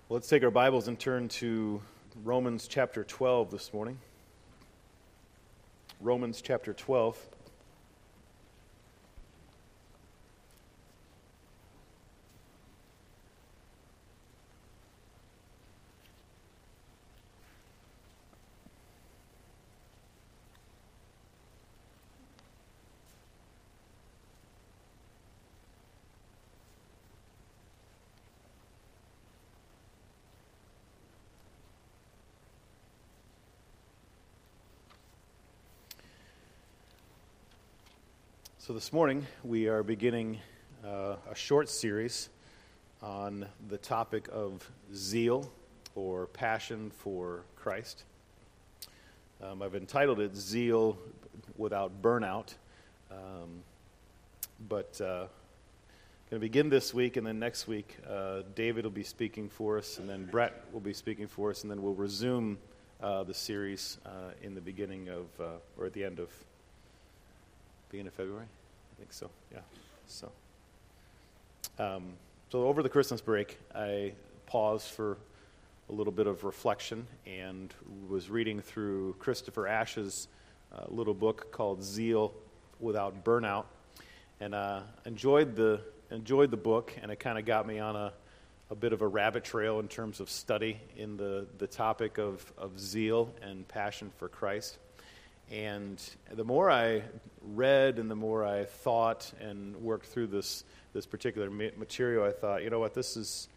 Well, let's take our Bibles and turn to Romans chapter 12 this morning. Romans chapter 12. So this morning we are beginning a short series on the topic of zeal or passion for Christ. I've entitled it Zeal Without Burnout, but going to begin this week, and then next week David will be speaking for us, and then Brett will be speaking for us, and then we'll resume the series in the beginning of, or at the end of beginning of February? I think so, yeah. So over the Christmas break, I paused for a little bit of reflection and was reading through Christopher Ash's little book called Zeal Without Burnout, and enjoyed the book, and it kind of got me on a bit of a rabbit trail in terms of study in the topic of zeal and passion for Christ. And the more I read and the more I thought and worked through this particular material, I thought, you know what, this is,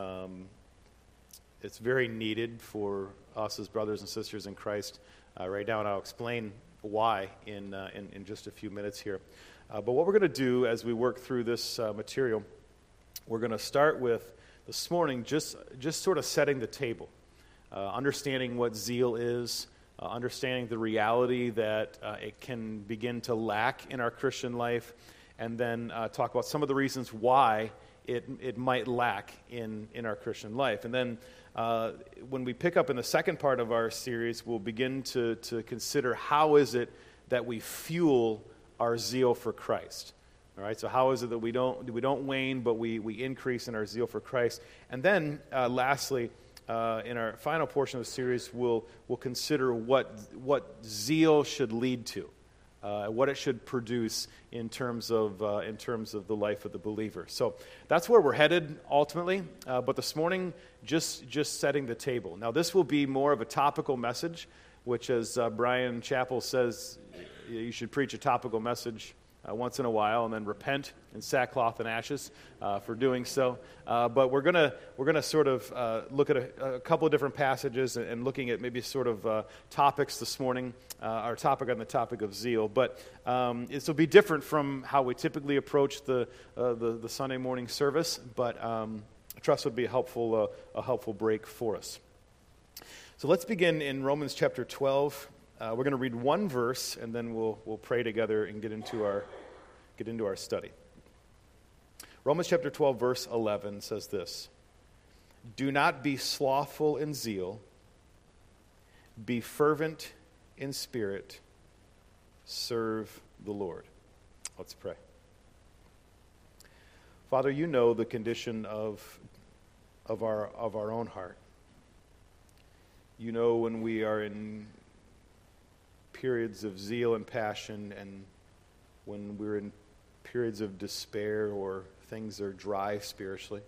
it's very needed for us as brothers and sisters in Christ right now, and I'll explain why in just a few minutes here. But what we're going to do as we work through this material, we're going to start with, this morning, just sort of setting the table, understanding what zeal is, understanding the reality that it can begin to lack in our Christian life, and then talk about some of the reasons why it might lack in our Christian life. And then when we pick up in the second part of our series, we'll begin to consider how is it that we fuel our zeal for Christ. All right, so how is it that we don't wane, but we increase in our zeal for Christ? And then lastly, in our final portion of the series, we'll consider what zeal should lead to, what it should produce in terms of the life of the believer. So that's where we're headed ultimately. But this morning, just setting the table. Now, this will be more of a topical message, which, as Brian Chappell says, you should preach a topical message once in a while, and then repent in sackcloth and ashes for doing so. But we're gonna sort of look at a couple of different passages and looking at maybe sort of topics this morning. Our topic on the topic of zeal, but this will be different from how we typically approach the Sunday morning service. But I trust it would be a helpful break for us. So let's begin in Romans chapter 12. We're going to read one verse, and then we'll pray together and get into our study. Romans chapter 12, verse 11 says this: "Do not be slothful in zeal. Be fervent in spirit. Serve the Lord." Let's pray. Father, you know the condition of our own heart. You know when we are in periods of zeal and passion, and when we're in periods of despair or things are dry spiritually.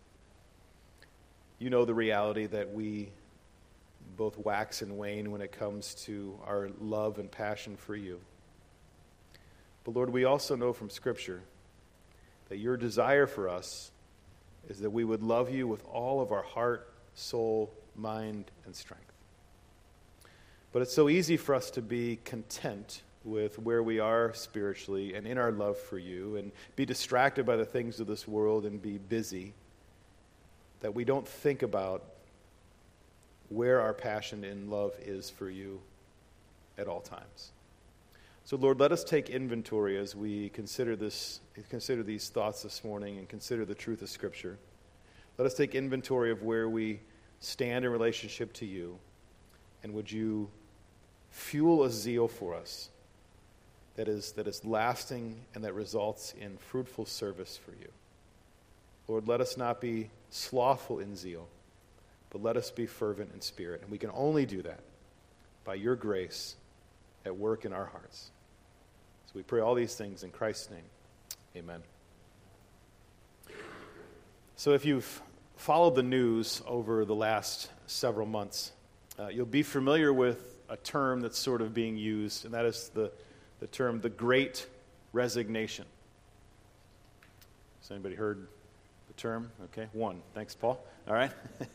You know the reality that we both wax and wane when it comes to our love and passion for you. But Lord, we also know from Scripture that your desire for us is that we would love you with all of our heart, soul, mind, and strength. But it's so easy for us to be content with where we are spiritually and in our love for you, and be distracted by the things of this world and be busy, that we don't think about where our passion and love is for you at all times. So Lord, let us take inventory as we consider these thoughts this morning and consider the truth of Scripture. Let us take inventory of where we stand in relationship to you, and would you fuel a zeal for us that is lasting and that results in fruitful service for you. Lord, let us not be slothful in zeal, but let us be fervent in spirit. And we can only do that by your grace at work in our hearts. So we pray all these things in Christ's name. Amen. So if you've followed the news over the last several months, you'll be familiar with a term that's sort of being used, and that is the term, the Great Resignation. Has anybody heard the term? Okay, one. Thanks, Paul. All right.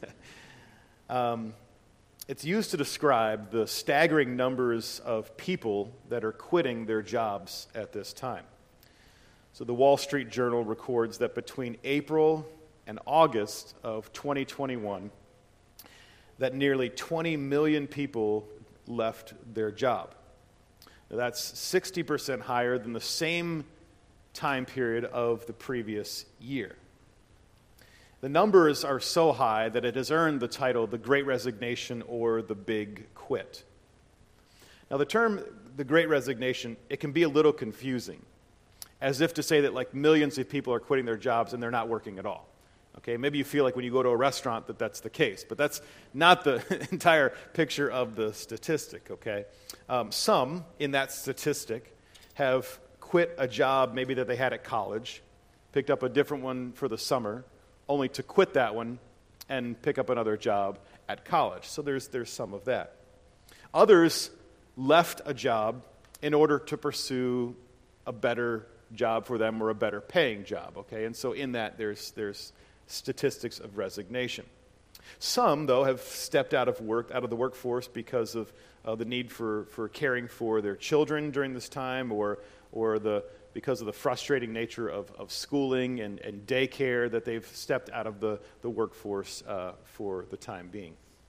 It's used to describe the staggering numbers of people that are quitting their jobs at this time. So the Wall Street Journal records that between April and August of 2021, that nearly 20 million people left their job. Now, that's 60% higher than the same time period of the previous year. The numbers are so high that it has earned the title the Great Resignation or the Big Quit. Now, the term the Great Resignation, it can be a little confusing, as if to say that like millions of people are quitting their jobs and they're not working at all. Okay, maybe you feel like when you go to a restaurant that that's the case, but that's not the entire picture of the statistic, okay? Some in that statistic have quit a job maybe that they had at college, picked up a different one for the summer, only to quit that one and pick up another job at college. So there's some of that. Others left a job in order to pursue a better job for them or a better paying job, okay? And so in that there's statistics of resignation. Some, though, have stepped out of the workforce because of the need for caring for their children during this time, or because of the frustrating nature of schooling and daycare, that they've stepped out of the workforce for the time being.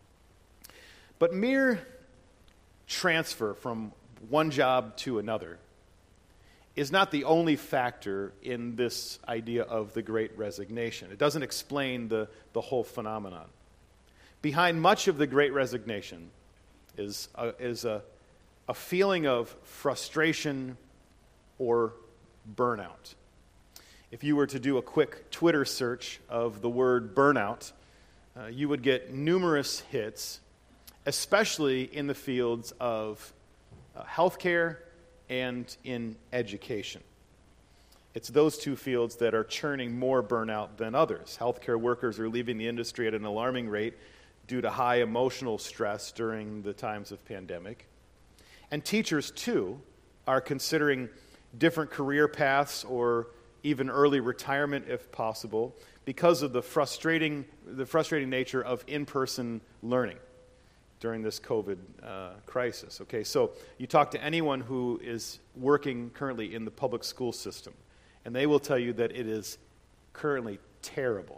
But mere transfer from one job to another is not the only factor in this idea of the Great Resignation. It doesn't explain the whole phenomenon. Behind much of the Great Resignation is a feeling of frustration or burnout. If you were to do a quick Twitter search of the word burnout, you would get numerous hits, especially in the fields of healthcare and in education. It's those two fields that are churning more burnout than others. Healthcare workers are leaving the industry at an alarming rate due to high emotional stress during the times of pandemic. And teachers, too, are considering different career paths or even early retirement if possible because of the frustrating nature of in-person learning during this COVID crisis. Okay, so you talk to anyone who is working currently in the public school system, and they will tell you that it is currently terrible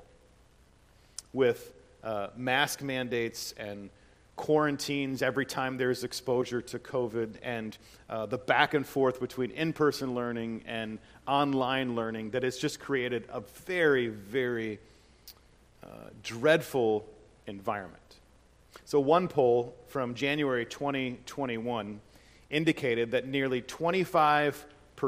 with mask mandates and quarantines every time there's exposure to COVID, and the back and forth between in-person learning and online learning that has just created a very, very dreadful environment. So one poll from January 2021 indicated that nearly 25%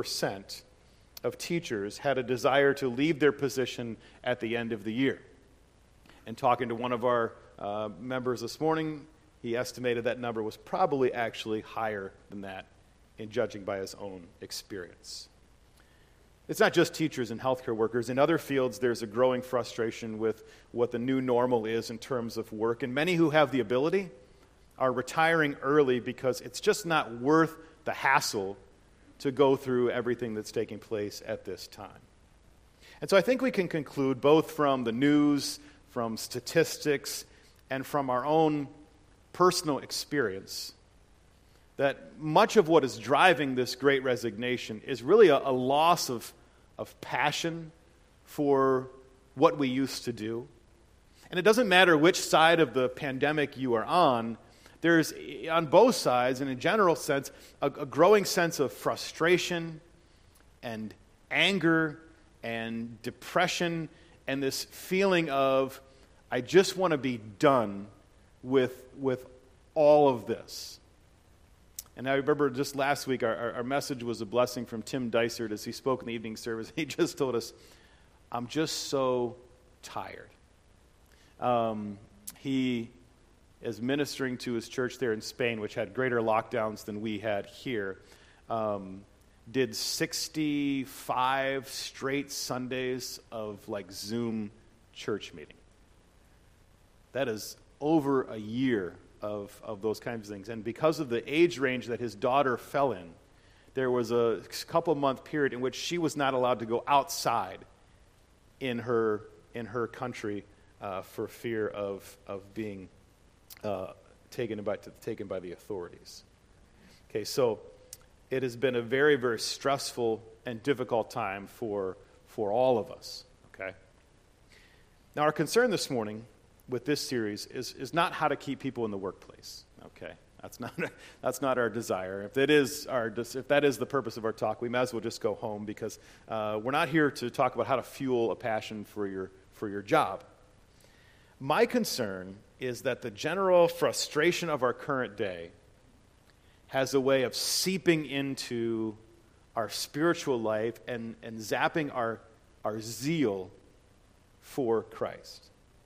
of teachers had a desire to leave their position at the end of the year. And talking to one of our members this morning, he estimated that number was probably actually higher than that, in judging by his own experience. It's not just teachers and healthcare workers. In other fields, there's a growing frustration with what the new normal is in terms of work. And many who have the ability are retiring early because it's just not worth the hassle to go through everything that's taking place at this time. And so I think we can conclude both from the news, from statistics, and from our own personal experience that much of what is driving this Great Resignation is really a loss of passion for what we used to do. And it doesn't matter which side of the pandemic you are on, there's, on both sides, in a general sense, a growing sense of frustration and anger and depression and this feeling of, I just want to be done with all of this. And I remember just last week, our message was a blessing from Tim Dysert as he spoke in the evening service. He just told us, I'm just so tired. he is ministering to his church there in Spain, which had greater lockdowns than we had here. Did 65 straight Sundays of like Zoom church meeting. That is over a year of those kinds of things. And because of the age range that his daughter fell in, there was a couple-month period in which she was not allowed to go outside in her country for fear of being taken by the authorities. Okay, so it has been a very, very stressful and difficult time for all of us. Okay. Now, our concern this morning with this series is not how to keep people in the workplace. Okay, that's not our desire. If that is the purpose of our talk, we might as well just go home, because we're not here to talk about how to fuel a passion for your job. My concern is that the general frustration of our current day has a way of seeping into our spiritual life and zapping our zeal for Christ,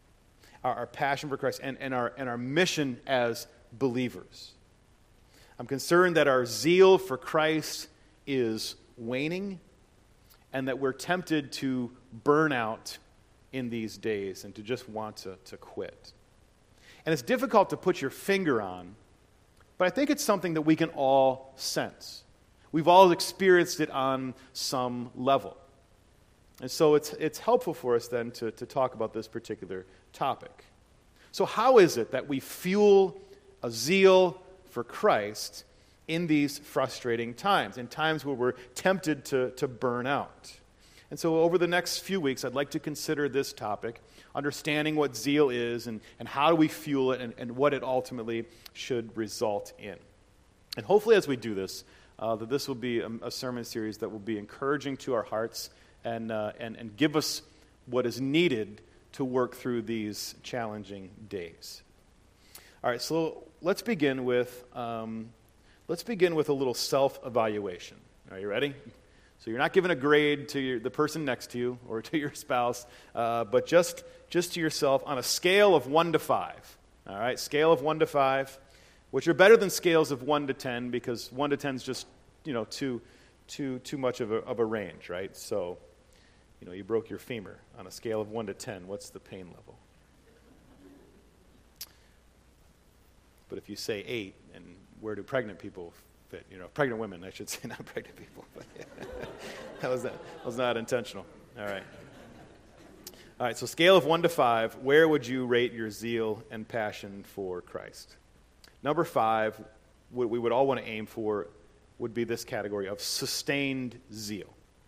our passion for Christ, and our mission as believers. I'm concerned that our zeal for Christ is waning, and that we're tempted to burn out in these days and to just want to quit. And it's difficult to put your finger on, but I think it's something that we can all sense. We've all experienced it on some level. And so it's helpful for us then to talk about this particular topic. So how is it that we fuel a zeal for Christ in these frustrating times, in times where we're tempted to burn out? And so over the next few weeks, I'd like to consider this topic, understanding what zeal is and how do we fuel it and what it ultimately should result in. And hopefully as we do this, that this will be a sermon series that will be encouraging to our hearts and give us what is needed to work through these challenging days. All right, so let's begin with a little self-evaluation. Are you ready? So you're not giving a grade to the person next to you or to your spouse, but just to yourself on a scale of 1 to 5. All right, scale of 1 to 5, which are better than scales of 1 to 10, because 1 to 10 is just too much of a range, right? So you broke your femur. On a scale of 1 to 10, what's the pain level? But if you say 8, and where do pregnant people fit? Pregnant women, I should say, not pregnant people. But that was not intentional. All right, so scale of 1 to 5, where would you rate your zeal and passion for Christ? Number 5, what we would all want to aim for would be this category of sustained zeal,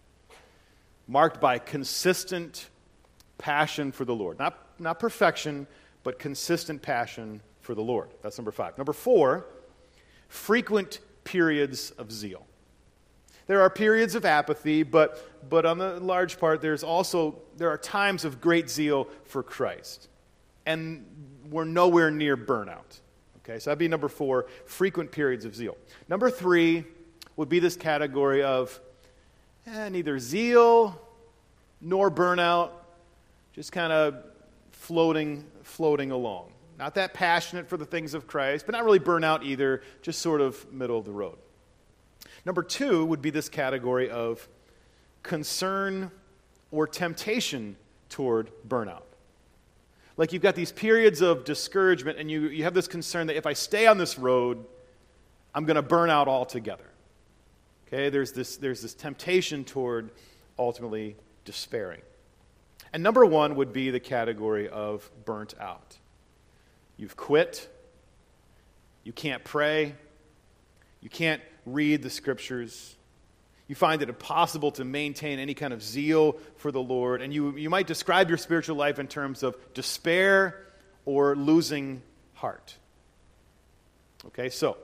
marked by consistent passion for the Lord. Not perfection, but consistent passion for the Lord. That's number 5. Number 4, frequent periods of zeal. There are periods of apathy, but on the large part, there are times of great zeal for Christ. And we're nowhere near burnout. Okay, so that'd be number 4, frequent periods of zeal. Number 3 would be this category of neither zeal nor burnout, just kind of floating along. Not that passionate for the things of Christ, but not really burnout either, just sort of middle of the road. Number 2 would be this category of concern or temptation toward burnout. Like you've got these periods of discouragement, and you have this concern that if I stay on this road, I'm going to burn out altogether. Okay, there's this temptation toward ultimately despairing. And number 1 would be the category of burnt out. You've quit. You can't pray. You can't read the Scriptures. You find it impossible to maintain any kind of zeal for the Lord. And you might describe your spiritual life in terms of despair or losing heart. Okay, so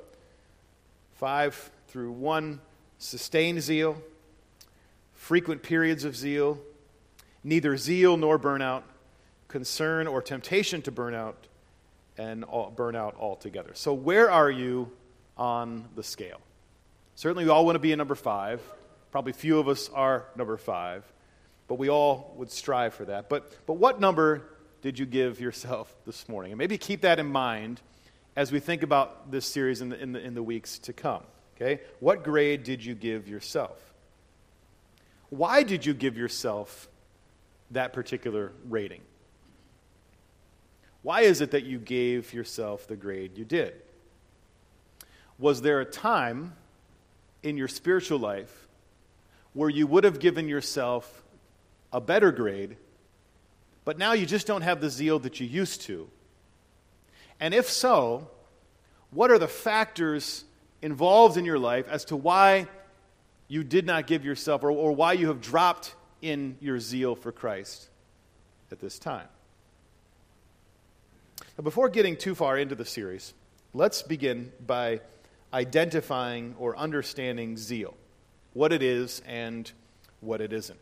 5 through 1, sustained zeal, frequent periods of zeal, neither zeal nor burnout, concern or temptation to burnout, and burnout altogether. So where are you on the scale? Certainly we all want to be a number 5. Probably few of us are number 5, but we all would strive for that. But what number did you give yourself this morning? And maybe keep that in mind as we think about this series in the weeks to come. Okay? What grade did you give yourself? Why did you give yourself that particular rating? Why is it that you gave yourself the grade you did? Was there a time in your spiritual life where you would have given yourself a better grade, but now you just don't have the zeal that you used to? And if so, what are the factors involved in your life as to why you did not give yourself, or why you have dropped in your zeal for Christ at this time? Now, before getting too far into the series, let's begin by identifying or understanding zeal, what it is and what it isn't.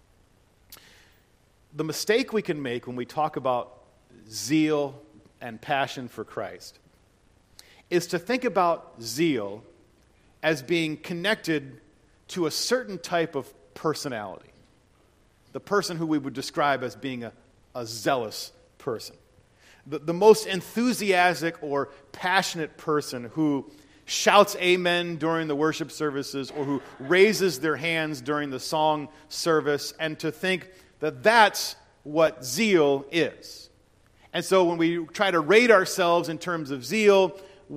The mistake we can make when we talk about zeal and passion for Christ is to think about zeal as being connected to a certain type of personality, the person who we would describe as being a zealous person. The most enthusiastic or passionate person who shouts amen during the worship services or who raises their hands during the song service, and to think that that's what zeal is. And so when we try to rate ourselves in terms of zeal,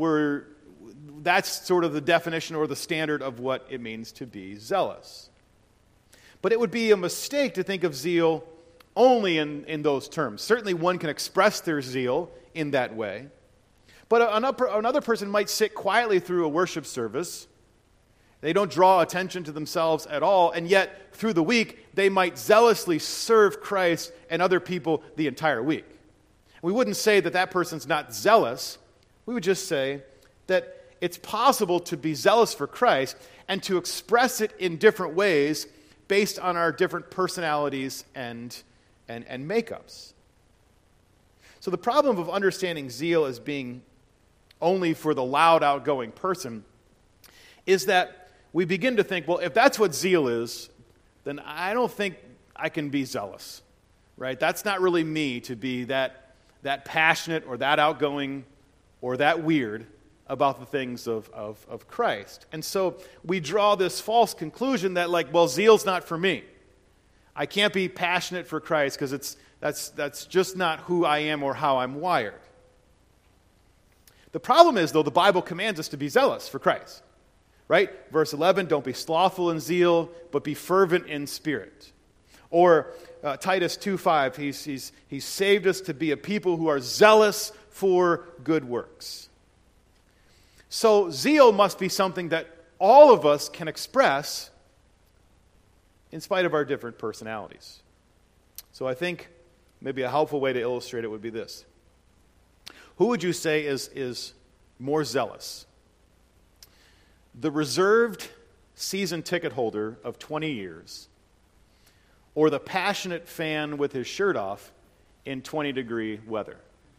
that's sort of the definition or the standard of what it means to be zealous. But it would be a mistake to think of zeal only in those terms. Certainly one can express their zeal in that way. But another person might sit quietly through a worship service. They don't draw attention to themselves at all, and yet through the week they might zealously serve Christ and other people the entire week. We wouldn't say that that person's not zealous. We would just say that it's possible to be zealous for Christ and to express it in different ways based on our different personalities and makeups. So the problem of understanding zeal as being only for the loud, outgoing person is that we begin to think, well, if that's what zeal is, then I don't think I can be zealous, right? That's not really me to be that passionate or that outgoing or that weird about the things of Christ. And so we draw this false conclusion that, like, well, zeal's not for me. I can't be passionate for Christ because that's just not who I am or how I'm wired. The problem is, though, the Bible commands us to be zealous for Christ. Right? Verse 11, don't be slothful in zeal, but be fervent in spirit. Or Titus 2:5, he's saved us to be a people who are zealous for good works. So zeal must be something that all of us can express in spite of our different personalities. So I think maybe a helpful way to illustrate it would be this. Who would you say is more zealous? The reserved season ticket holder of 20 years, or the passionate fan with his shirt off in 20-degree weather?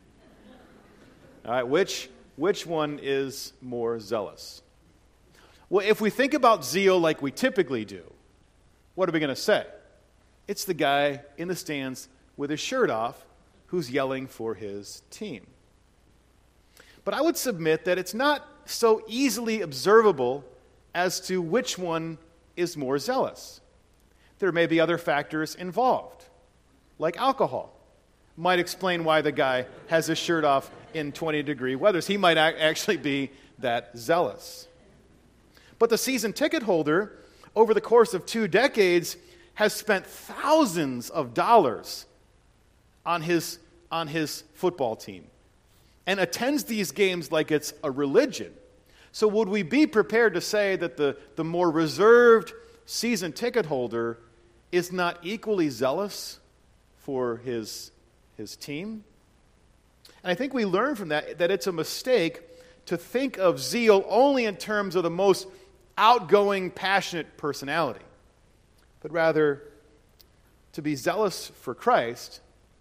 All right, which one is more zealous? Well, if we think about zeal like we typically do, what are we going to say? It's the guy in the stands with his shirt off who's yelling for his team. But I would submit that it's not so easily observable as to which one is more zealous. There may be other factors involved, like alcohol. Might explain why the guy has his shirt off in 20-degree weather. He might actually be that zealous. But the season ticket holder, over the course of 2 decades, has spent thousands of dollars on his football team and attends these games like it's a religion. So would we be prepared to say that the more reserved season ticket holder is not equally zealous for his team? And I think we learn from that it's a mistake to think of zeal only in terms of the most outgoing, passionate personality, but rather to be zealous for Christ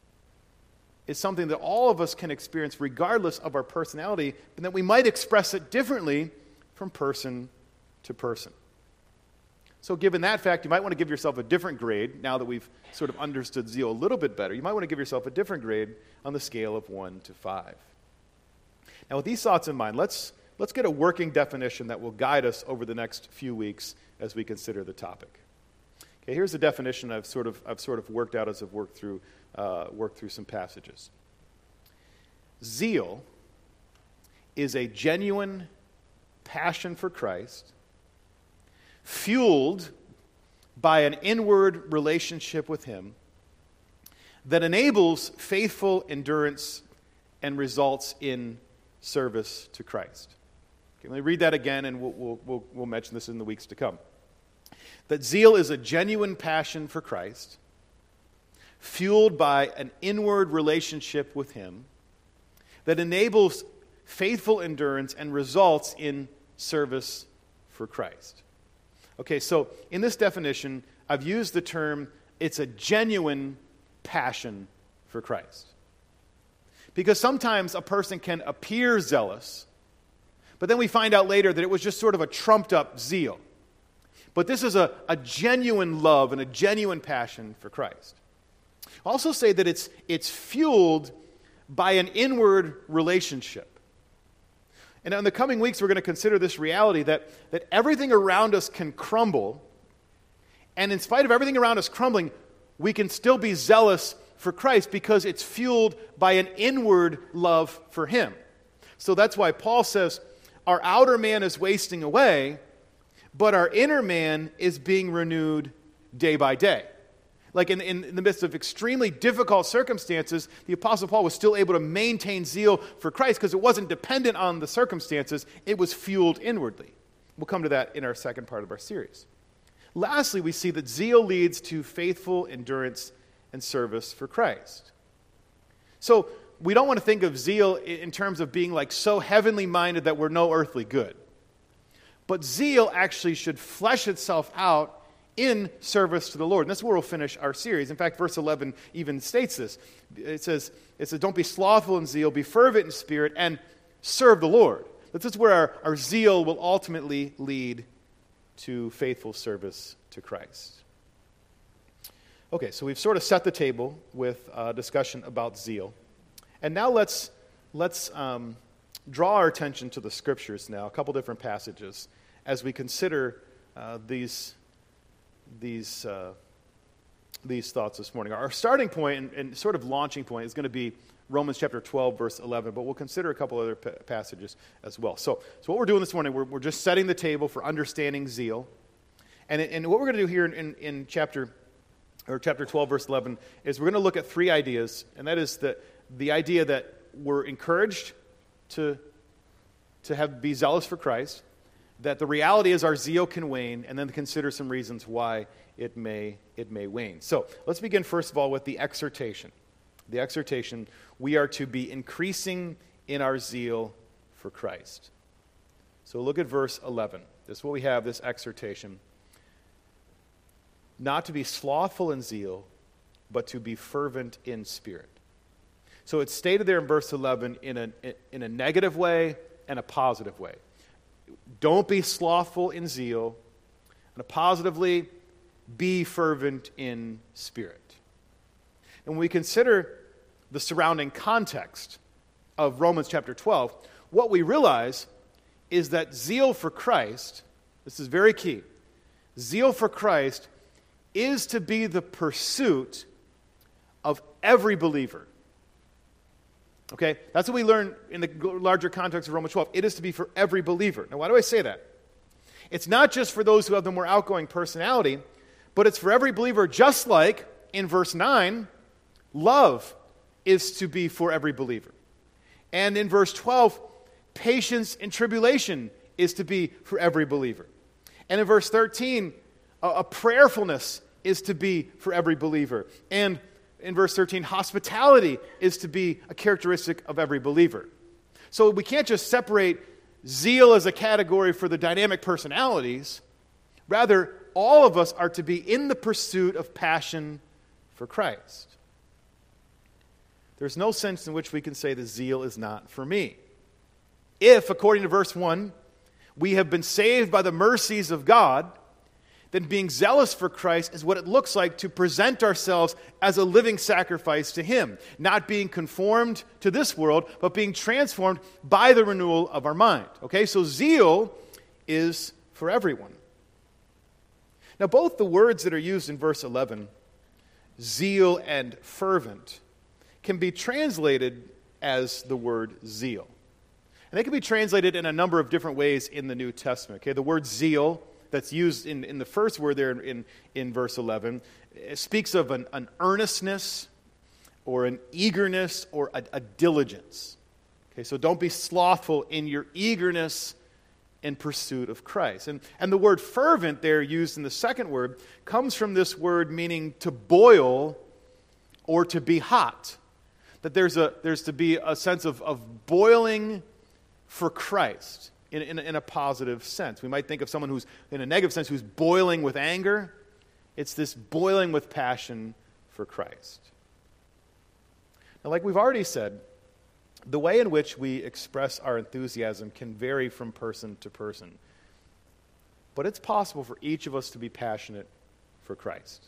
is something that all of us can experience regardless of our personality, and that we might express it differently from person to person. So given that fact, you might want to give yourself a different grade. Now that we've sort of understood zeal a little bit better, you might want to give yourself a different grade on the scale of 1 to 5. Now with these thoughts in mind, let's get a working definition that will guide us over the next few weeks as we consider the topic. Okay, here's the definition I've sort of worked out as I've worked through some passages. Zeal is a genuine passion for Christ, fueled by an inward relationship with Him that enables faithful endurance and results in service to Christ. Okay, let me read that again, and we'll mention this in the weeks to come. That zeal is a genuine passion for Christ, fueled by an inward relationship with Him that enables faithful endurance and results in service for Christ. Okay, so in this definition, I've used the term, it's a genuine passion for Christ. Because sometimes a person can appear zealous, but then we find out later that it was just sort of a trumped-up zeal. But this is a genuine love and a genuine passion for Christ. I'll also say that it's fueled by an inward relationship. And in the coming weeks, we're going to consider this reality that everything around us can crumble, and in spite of everything around us crumbling, we can still be zealous for Christ because it's fueled by an inward love for Him. So that's why Paul says, our outer man is wasting away, but our inner man is being renewed day by day. Like in the midst of extremely difficult circumstances, the Apostle Paul was still able to maintain zeal for Christ because it wasn't dependent on the circumstances. It was fueled inwardly. We'll come to that in our second part of our series. Lastly, we see that zeal leads to faithful endurance and service for Christ. So we don't want to think of zeal in terms of being like so heavenly minded that we're no earthly good. But zeal actually should flesh itself out in service to the Lord. And that's where we'll finish our series. In fact, verse 11 even states this. It says, don't be slothful in zeal, be fervent in spirit, and serve the Lord. This is where our zeal will ultimately lead to faithful service to Christ. Okay, so we've sort of set the table with a discussion about zeal. And now let's draw our attention to the Scriptures now, a couple different passages, as we consider these thoughts this morning. Our starting point and sort of launching point is going to be Romans chapter 12, verse 11, but we'll consider a couple other passages as well. So what we're doing this morning, we're just setting the table for understanding zeal. And what we're going to do here in chapter 12, verse 11, is we're going to look at three ideas, and that is the idea that we're encouraged to be zealous for Christ, that the reality is our zeal can wane, and then consider some reasons why it may wane. So let's begin first of all with the exhortation. The exhortation, we are to be increasing in our zeal for Christ. So look at verse 11. This is what we have, this exhortation. Not to be slothful in zeal, but to be fervent in spirit. So it's stated there in verse 11 in a negative way and a positive way. Don't be slothful in zeal, and positively, be fervent in spirit. And when we consider the surrounding context of Romans chapter 12, what we realize is that zeal for Christ, this is very key, zeal for Christ is to be the pursuit of every believer. Okay? That's what we learn in the larger context of Romans 12. It is to be for every believer. Now, why do I say that? It's not just for those who have the more outgoing personality, but it's for every believer, just like in verse 9, love is to be for every believer. And in verse 12, patience in tribulation is to be for every believer. And in verse 13, a prayerfulness is to be for every believer. And in verse 13, hospitality is to be a characteristic of every believer. So we can't just separate zeal as a category for the dynamic personalities. Rather, all of us are to be in the pursuit of passion for Christ. There's no sense in which we can say the zeal is not for me. If, according to verse 1, we have been saved by the mercies of God, then being zealous for Christ is what it looks like to present ourselves as a living sacrifice to Him, not being conformed to this world, but being transformed by the renewal of our mind. Okay, so zeal is for everyone. Now, both the words that are used in verse 11, zeal and fervent, can be translated as the word zeal. And they can be translated in a number of different ways in the New Testament. Okay, the word zeal that's used in the first word there in verse 11, it speaks of an earnestness or an eagerness or a diligence. Okay, so don't be slothful in your eagerness in pursuit of Christ. And the word fervent there used in the second word comes from this word meaning to boil or to be hot. That there's to be a sense of boiling for Christ in a positive sense. We might think of someone who's, in a negative sense, who's boiling with anger. It's this boiling with passion for Christ. Now, like we've already said, the way in which we express our enthusiasm can vary from person to person. But it's possible for each of us to be passionate for Christ.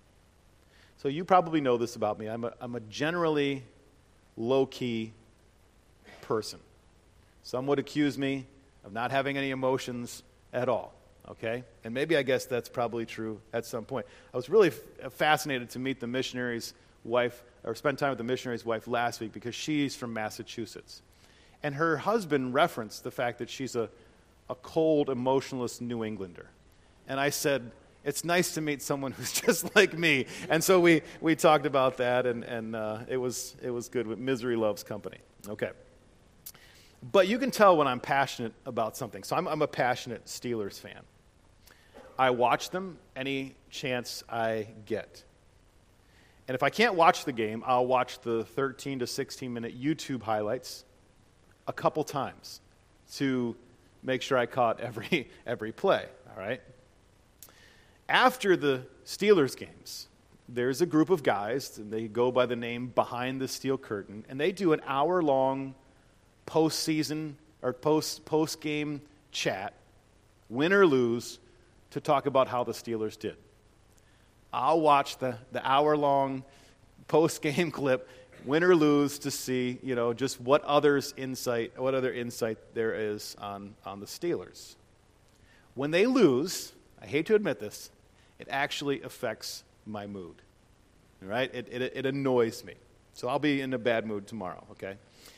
So you probably know this about me. I'm a generally low-key person. Some would accuse me of not having any emotions at all, okay? And maybe I guess that's probably true at some point. I was really fascinated to meet the missionary's wife, or spend time with the missionary's wife last week because she's from Massachusetts. And her husband referenced the fact that she's a cold, emotionless New Englander. And I said, it's nice to meet someone who's just like me. And so we talked about that, and it was good. Misery loves company. Okay. But you can tell when I'm passionate about something. So I'm a passionate Steelers fan. I watch them any chance I get. And if I can't watch the game, I'll watch the 13 to 16-minute YouTube highlights a couple times to make sure I caught every play, all right? After the Steelers games, there's a group of guys, and they go by the name Behind the Steel Curtain, and they do an hour-long postseason or post-game chat, win or lose, to talk about how the Steelers did. I'll watch the hour-long post-game clip, win or lose, to see, just what other insight there is on the Steelers. When they lose, I hate to admit this, it actually affects my mood. All right? It annoys me. So I'll be in a bad mood tomorrow, okay?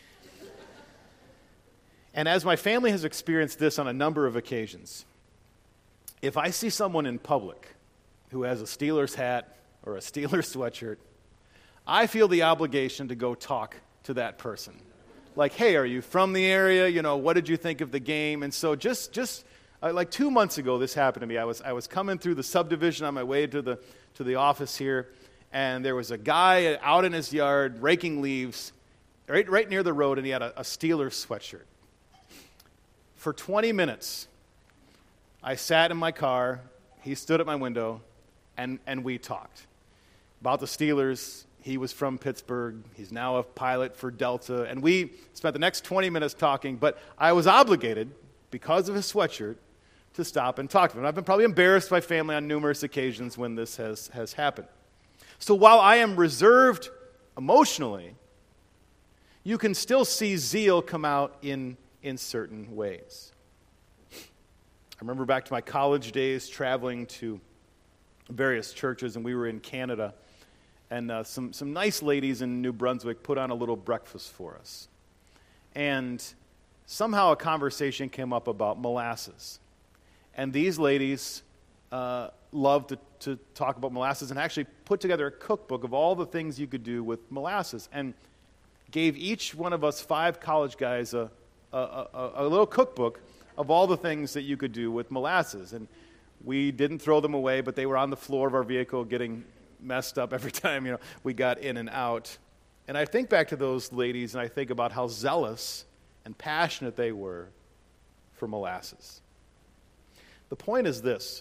And as my family has experienced this on a number of occasions, if I see someone in public who has a Steelers hat or a Steelers sweatshirt, I feel the obligation to go talk to that person. Like, hey, are you from the area? What did you think of the game? And so just like 2 months ago, this happened to me. I was coming through the subdivision on my way to the office here, and there was a guy out in his yard raking leaves right near the road, and he had a Steelers sweatshirt. For 20 minutes, I sat in my car, he stood at my window, and we talked about the Steelers. He was from Pittsburgh. He's now a pilot for Delta. And we spent the next 20 minutes talking, but I was obligated, because of his sweatshirt, to stop and talk to him. I've been probably embarrassed by family on numerous occasions when this has happened. So while I am reserved emotionally, you can still see zeal come out in certain ways. I remember back to my college days traveling to various churches, and we were in Canada, and some nice ladies in New Brunswick put on a little breakfast for us. And somehow a conversation came up about molasses. And these ladies loved to talk about molasses and actually put together a cookbook of all the things you could do with molasses and gave each one of us 5 college guys a little cookbook of all the things that you could do with molasses. And we didn't throw them away, but they were on the floor of our vehicle getting messed up every time we got in and out. And I think back to those ladies, and I think about how zealous and passionate they were for molasses. The point is this,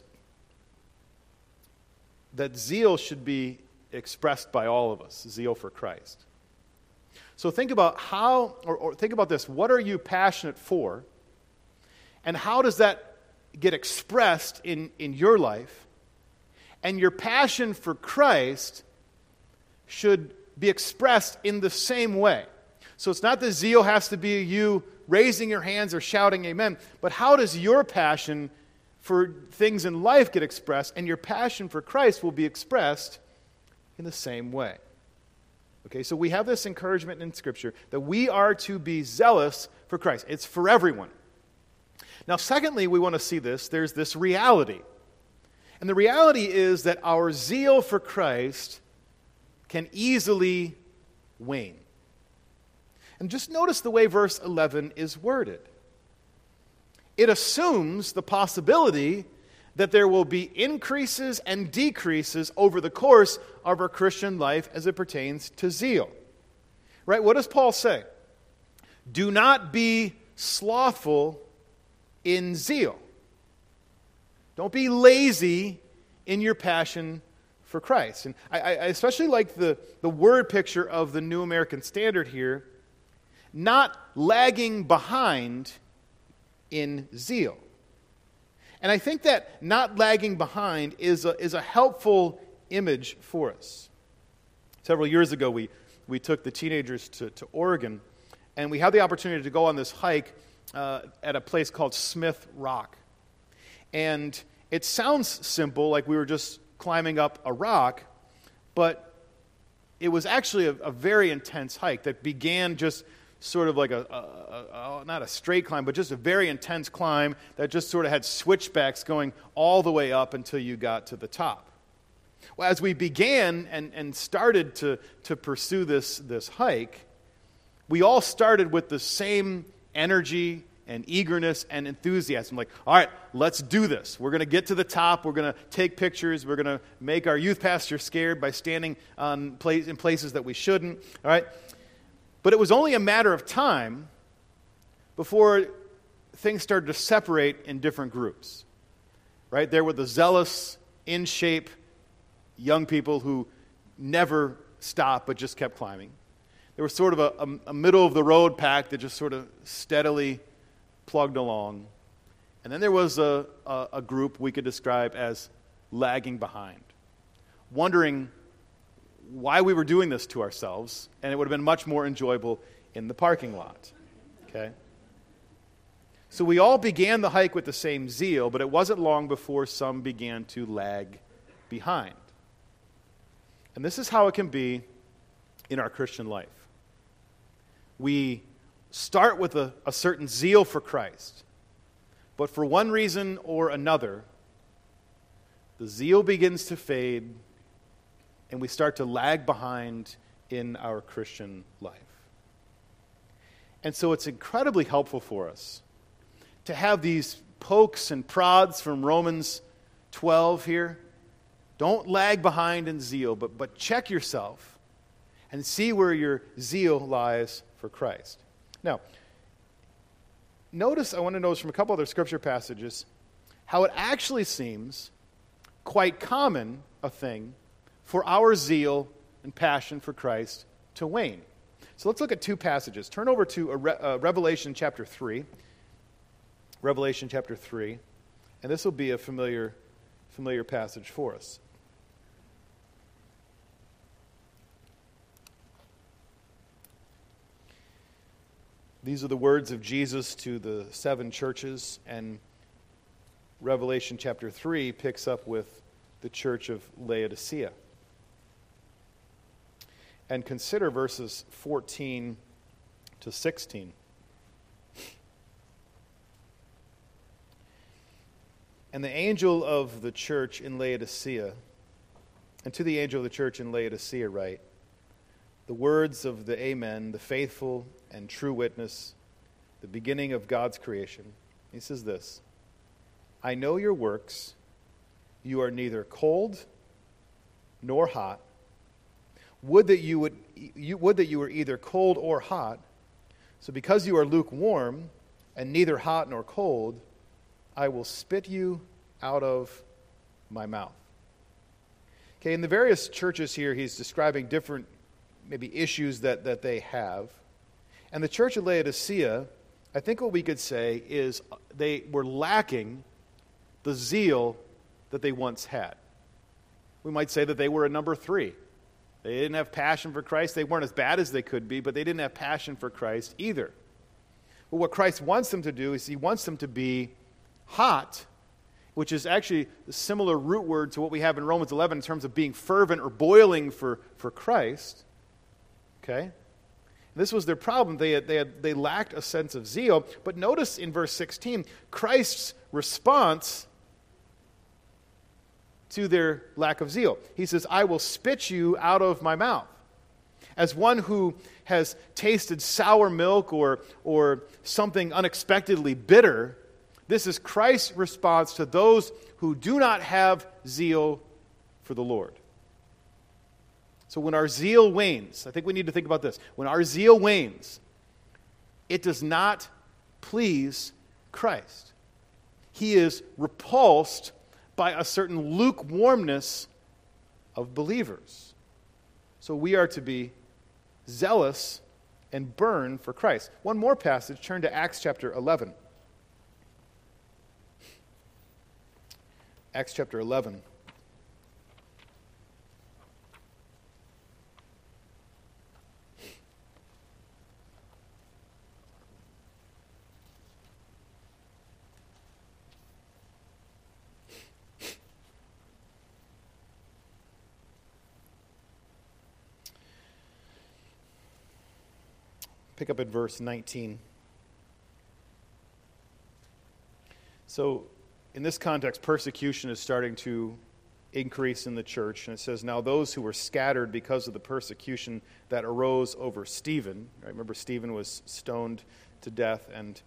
that zeal should be expressed by all of us, zeal for Christ. So think about think about this. What are you passionate for? And how does that get expressed in your life and your passion for Christ should be expressed in the same way. So it's not the zeal has to be you raising your hands or shouting amen, but how does your passion for things in life get expressed, and your passion for Christ will be expressed in the same way. Okay, so we have this encouragement in Scripture that we are to be zealous for Christ. It's for everyone. Now, secondly, we want to see this. There's this reality. And the reality is that our zeal for Christ can easily wane. And just notice the way verse 11 is worded. It assumes the possibility that there will be increases and decreases over the course of our Christian life as it pertains to zeal. Right? What does Paul say? Do not be slothful in zeal. Don't be lazy in your passion for Christ. And I especially like the word picture of the New American Standard here. Not lagging behind in zeal. And I think that not lagging behind is a helpful image for us. Several years ago, we took the teenagers to Oregon, and we had the opportunity to go on this hike at a place called Smith Rock. And it sounds simple, like we were just climbing up a rock, but it was actually a very intense hike that began just sort of like not a straight climb, but just a very intense climb that just sort of had switchbacks going all the way up until you got to the top. Well, as we began and started to pursue this hike, we all started with the same energy and eagerness and enthusiasm. Like, all right, let's do this. We're going to get to the top. We're going to take pictures. We're going to make our youth pastor scared by standing in places that we shouldn't. All right? But it was only a matter of time before things started to separate in different groups. Right? There were the zealous, in shape young people who never stopped but just kept climbing. There was sort of a middle-of-the-road pack that just sort of steadily plugged along. And then there was a group we could describe as lagging behind, wondering why we were doing this to ourselves, and it would have been much more enjoyable in the parking lot. Okay? So we all began the hike with the same zeal, but it wasn't long before some began to lag behind. And this is how it can be in our Christian life. We start with a certain zeal for Christ, but for one reason or another, the zeal begins to fade, and we start to lag behind in our Christian life. And so it's incredibly helpful for us to have these pokes and prods from Romans 12 here. Don't lag behind in zeal, but check yourself and see where your zeal lies for Christ. Now, I want to notice from a couple other scripture passages how it actually seems quite common a thing for our zeal and passion for Christ to wane. So let's look at two passages. Turn over to Revelation chapter 3. Revelation chapter 3. And this will be a familiar passage for us. These are the words of Jesus to the 7 churches, and Revelation chapter 3 picks up with the church of Laodicea. And consider verses 14 to 16. And the angel of the church in Laodicea, and to the angel of the church in Laodicea write, the words of the Amen, the faithful and true witness, the beginning of God's creation. He says this, I know your works. You are neither cold nor hot. Would that you were either cold or hot. So because you are lukewarm and neither hot nor cold, I will spit you out of my mouth. Okay, in the various churches here, he's describing different maybe issues that they have. And the church of Laodicea, I think what we could say is they were lacking the zeal that they once had. We might say that they were a number 3. They didn't have passion for Christ. They weren't as bad as they could be, but they didn't have passion for Christ either. But what Christ wants them to do is he wants them to be hot, which is actually a similar root word to what we have in Romans 11 in terms of being fervent or boiling for Christ. Okay? This was their problem. They lacked a sense of zeal. But notice in verse 16, Christ's response to their lack of zeal. He says, I will spit you out of my mouth. As one who has tasted sour milk or something unexpectedly bitter, this is Christ's response to those who do not have zeal for the Lord. So when our zeal wanes, I think we need to think about this. When our zeal wanes, it does not please Christ. He is repulsed by a certain lukewarmness of believers. So we are to be zealous and burn for Christ. One more passage, turn to Acts chapter 11. Acts chapter 11. Pick up at verse 19. So, in this context, persecution is starting to increase in the church. And it says, now those who were scattered because of the persecution that arose over Stephen. Right? Remember, Stephen was stoned to death and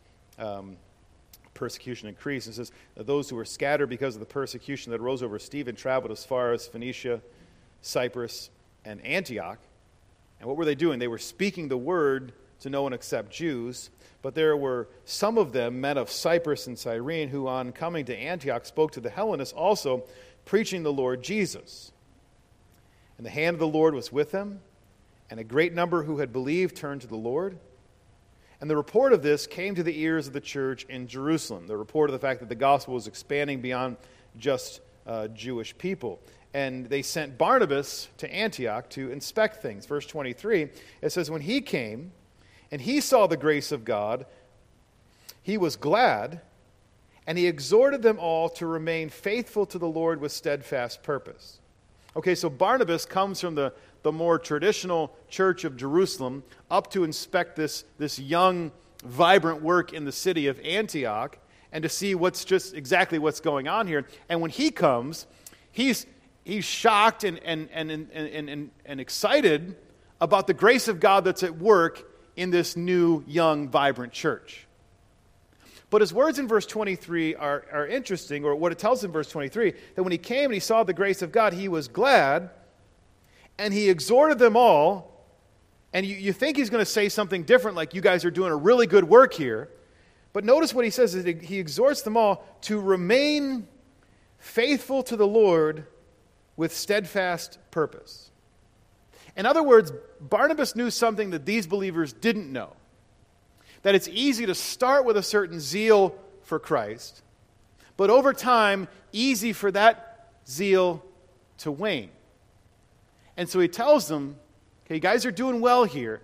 persecution increased. It says, those who were scattered because of the persecution that arose over Stephen traveled as far as Phoenicia, Cyprus, and Antioch. And what were they doing? They were speaking the word to no one except Jews. But there were some of them, men of Cyprus and Cyrene, who on coming to Antioch spoke to the Hellenists also, preaching the Lord Jesus. And the hand of the Lord was with them, and a great number who had believed turned to the Lord. And the report of this came to the ears of the church in Jerusalem, the report of the fact that the gospel was expanding beyond just Jewish people. And they sent Barnabas to Antioch to inspect things. Verse 23, it says, when he came and he saw the grace of God, he was glad, and he exhorted them all to remain faithful to the Lord with steadfast purpose. Okay, so Barnabas comes from the more traditional church of Jerusalem up to inspect this young, vibrant work in the city of Antioch and to see what's going on here. And when he comes, he's shocked and excited about the grace of God that's at work in this new, young, vibrant church. But his words in verse 23 are interesting, or what it tells in verse 23, that when he came and he saw the grace of God, he was glad, and he exhorted them all. And you think he's going to say something different, like, you guys are doing a really good work here. But notice what he says, is he exhorts them all to remain faithful to the Lord with steadfast purpose. In other words, Barnabas knew something that these believers didn't know. That it's easy to start with a certain zeal for Christ, but over time, easy for that zeal to wane. And so he tells them, okay, you guys are doing well here,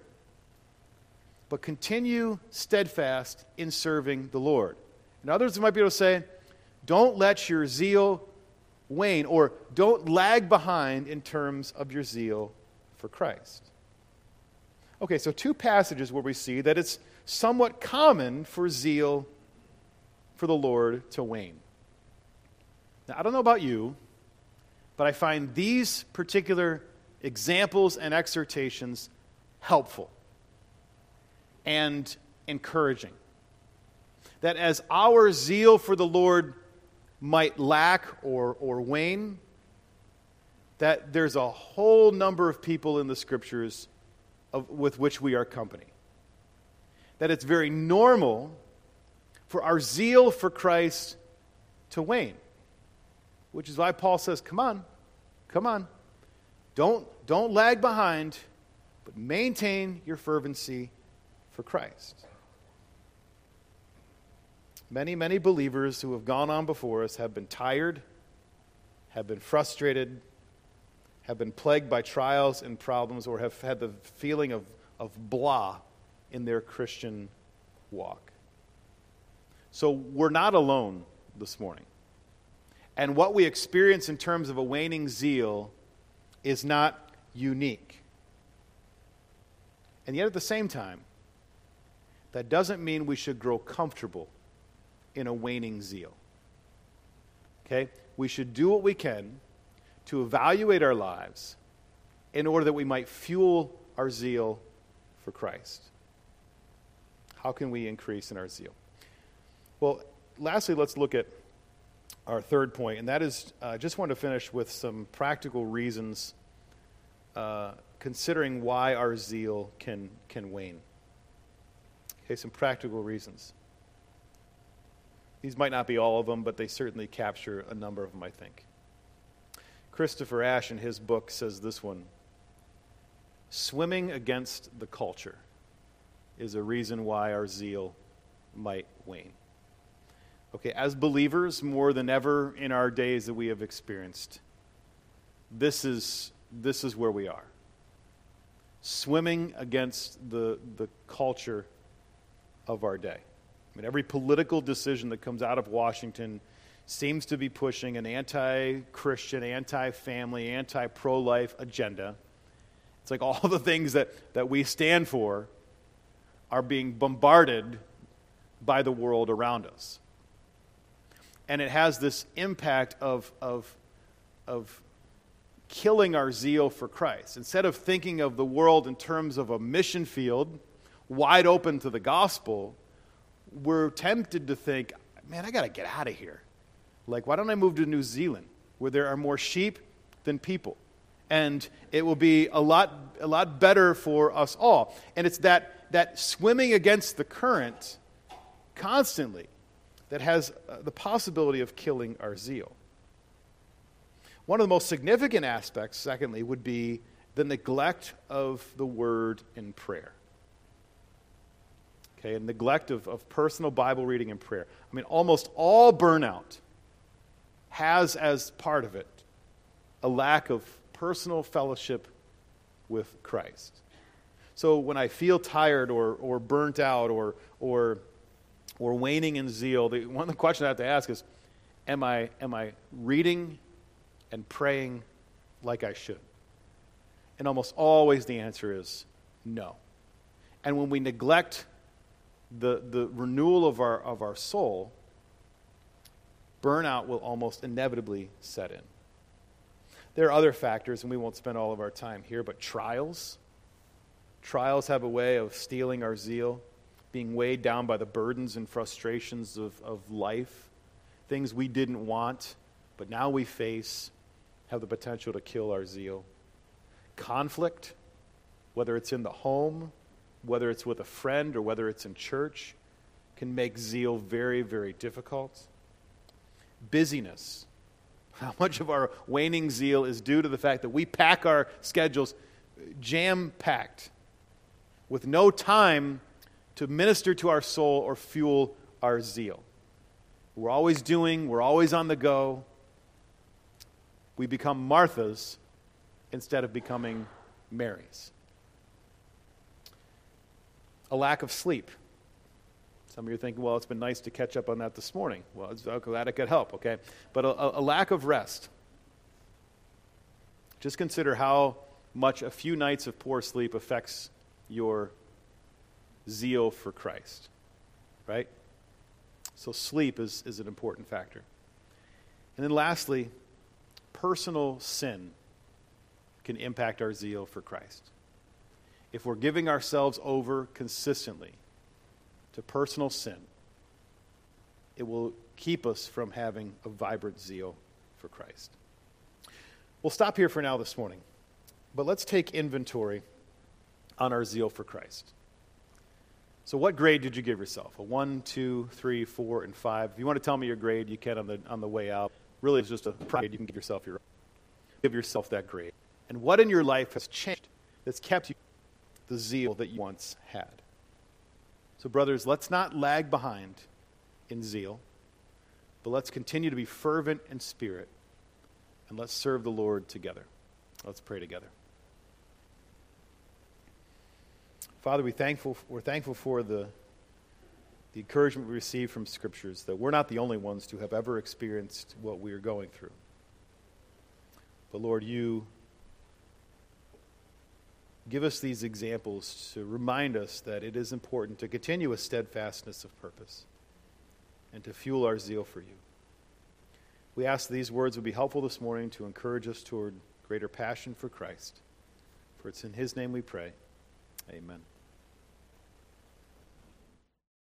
but continue steadfast in serving the Lord. And others might be able to say, don't let your zeal wane, or don't lag behind in terms of your zeal for Christ. Okay, so two passages where we see that it's somewhat common for zeal for the Lord to wane. Now, I don't know about you, but I find these particular examples and exhortations helpful and encouraging. That as our zeal for the Lord might lack or wane, that there's a whole number of people in the Scriptures with which we are company. That it's very normal for our zeal for Christ to wane. Which is why Paul says, come on. Don't lag behind, but maintain your fervency for Christ. Many, many believers who have gone on before us have been tired, have been frustrated, have been plagued by trials and problems, or have had the feeling of blah in their Christian walk. So we're not alone this morning. And what we experience in terms of a waning zeal is not unique. And yet at the same time, that doesn't mean we should grow comfortable in a waning zeal. Okay? We should do what we can to evaluate our lives in order that we might fuel our zeal for Christ. How can we increase in our zeal? Well, lastly, let's look at our third point, and that is, I just want to finish with some practical reasons considering why our zeal can wane. Okay, some practical reasons. These might not be all of them, but they certainly capture a number of them, I think. Christopher Ash, in his book, says this one: swimming against the culture is a reason why our zeal might wane. Okay, as believers, more than ever in our days that we have experienced, this is where we are. Swimming against the culture of our day. I mean, every political decision that comes out of Washington seems to be pushing an anti-Christian, anti-family, anti-pro-life agenda. It's like all the things that we stand for are being bombarded by the world around us. And it has this impact of killing our zeal for Christ. Instead of thinking of the world in terms of a mission field wide open to the gospel, we're tempted to think, man, I got to get out of here. Like, why don't I move to New Zealand, where there are more sheep than people? And it will be a lot better for us all. And it's that swimming against the current constantly that has the possibility of killing our zeal. One of the most significant aspects, secondly, would be the neglect of the word in prayer. Okay, a neglect of personal Bible reading and prayer. I mean, almost all burnout has as part of it a lack of personal fellowship with Christ. So when I feel tired or burnt out or waning in zeal, one of the questions I have to ask is, am I reading and praying like I should? And almost always the answer is no. And when we neglect the renewal of our soul, burnout will almost inevitably set in. There are other factors, and we won't spend all of our time here, but trials. Trials have a way of stealing our zeal, being weighed down by the burdens and frustrations of life. Things we didn't want, but now we face, have the potential to kill our zeal. Conflict, whether it's in the home, whether it's with a friend, or whether it's in church, can make zeal very, very difficult. Busyness. How much of our waning zeal is due to the fact that we pack our schedules jam-packed with no time to minister to our soul or fuel our zeal. We're always doing, we're always on the go. We become Marthas instead of becoming Marys. A lack of sleep. Some of you are thinking, well, it's been nice to catch up on that this morning. Well, I'm glad it could help, okay? But a lack of rest. Just consider how much a few nights of poor sleep affects your zeal for Christ, right? So sleep is an important factor. And then lastly, personal sin can impact our zeal for Christ. If we're giving ourselves over consistently to personal sin, it will keep us from having a vibrant zeal for Christ. We'll stop here for now this morning, but let's take inventory on our zeal for Christ. So what grade did you give yourself? A 1, 2, 3, 4, and 5? If you want to tell me your grade, you can on the way out. Really, it's just a pride. You can give yourself that grade. And what in your life has changed that's kept you the zeal that you once had? So brothers, let's not lag behind in zeal, but let's continue to be fervent in spirit, and let's serve the Lord together. Let's pray together. Father, we're thankful for the encouragement we receive from Scriptures, that we're not the only ones to have ever experienced what we are going through. But Lord, you give us these examples to remind us that it is important to continue a steadfastness of purpose and to fuel our zeal for you. We ask these words would be helpful this morning to encourage us toward greater passion for Christ. For it's in his name we pray. Amen.